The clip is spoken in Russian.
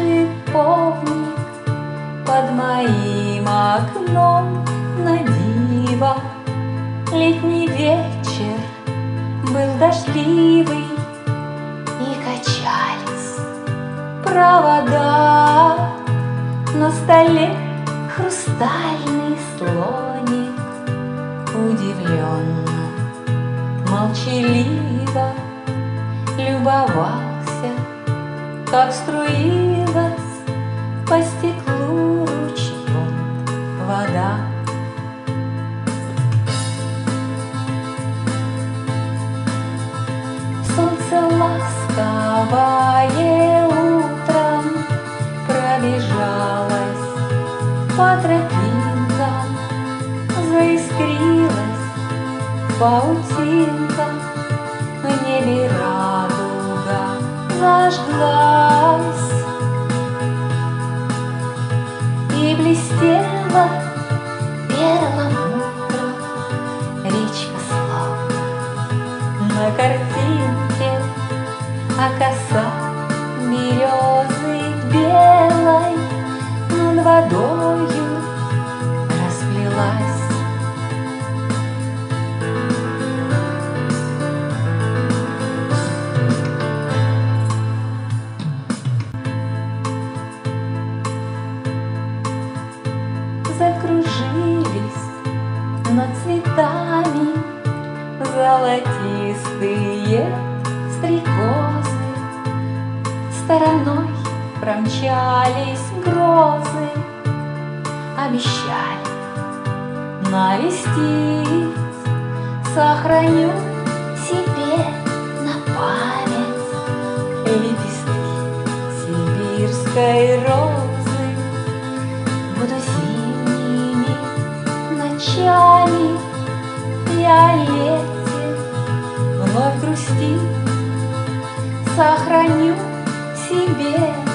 шиповник под моим окном на диво. Летний вечер был дождливый, и качались провода. На столе хрустальный слоник удивленно, молчаливо любовался, как струилась по стеклу ручьем вода. Солнце ласковое утром пробежалось по тропинкам, заискрилась паутинка, в небе радуга зажглась и блестела перламутром речка славна на картинке, а коса березы белой над водою расплелась. Закружились над цветами золотистые стрекозы, стороной промчались грозы, обещали навестить. Сохраню себе на память лепестки сибирской розы. Буду зимними ночами я лете вновь грустить. Сохраню себе